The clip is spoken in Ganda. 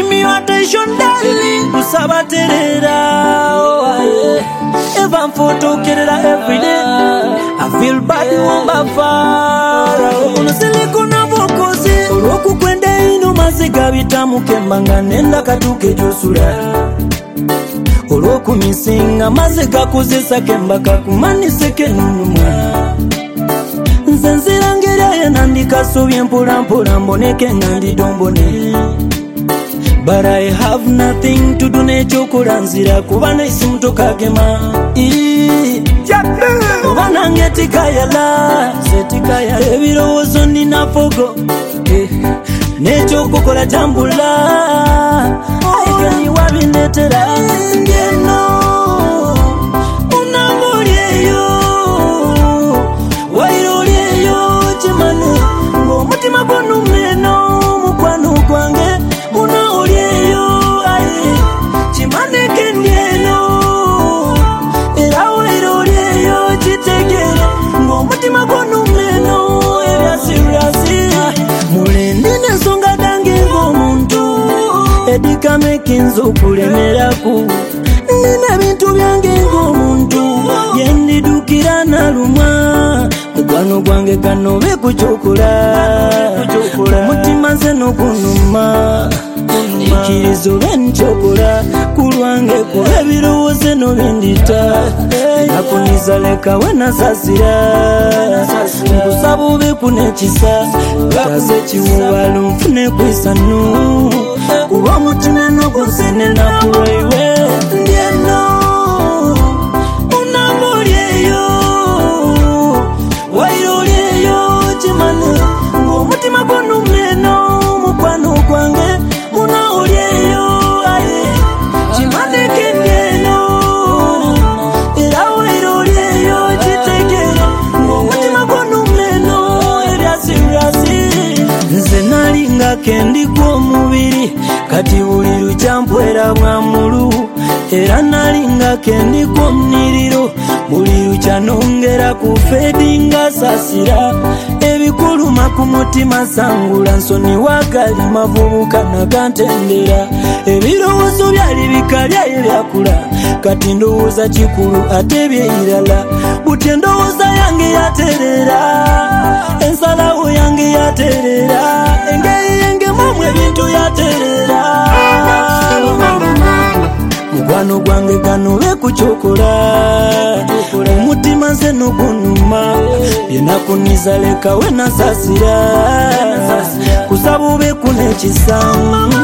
me your attention, darling. Kusaba terera, even photo kerera every day. I feel bad womba fara. Unasele kuna vokosi. Oloku kwende ino maziga vitamu kembanga nenda katuke josura. Oloku misinga maziga kuzisa kembaka kumaniseke nunumwa. Nzenzira ngira ya nandika sobye mpura mpura mboneke nandi dombone. But I have nothing to do nechokora nzira kubana isimuto kagema. Kubana ngetikayala setikaya ebirowozo ninafogo nechokokora tambula ayekeni wabinetera ngeno unamulieyo wairolieyo chimane ngomutima gonu meno mukwano gwange unaolieyo aye chimane kendieno era wairolieyo chitegere ngomutima gonu meno ebya serious mulendine songa dange ngomuntu edikame kinzo kulemeraku nina bintu byange ngomuntu yendidukira nalumwa mukwano gwange kanobe kuchokola mutima nze nokunuma ikirizo benchokola kulwange kuba ebirowoozo no bindita nakuniza leka wenasasira nkusaba ube kunekisa kase kiwubalo nfune kwisanu kuba mutima nogosene nakulwaiwe ndieno unamulieyo wairolieyo chimane ngomutima gonu meno mukwano gwange unaolieyo aye chimane kendieno era wairolieyo chitegere ngomutima gonu meno ebya serious nze nalinga kendi kw'omubiri kati buli luchampwera bwamulu era nalinga kendi kw'omuniriro buli luchanongera kufedinga sasira ebikuluma ku mutima sangula nsoni wagali mavubuka nagantendera ebirowoozo byali bikalya ebyakula kati ndowooza kikulu ate byeyirala butye ndowooza yange yaterera ensalawo yange yaterera engeri yengemu ebintu yaterera mukwano gwange kanobe kuchokola omutima nze nogunuma yenakuniza leka wenasasira kusaba ube kunekisa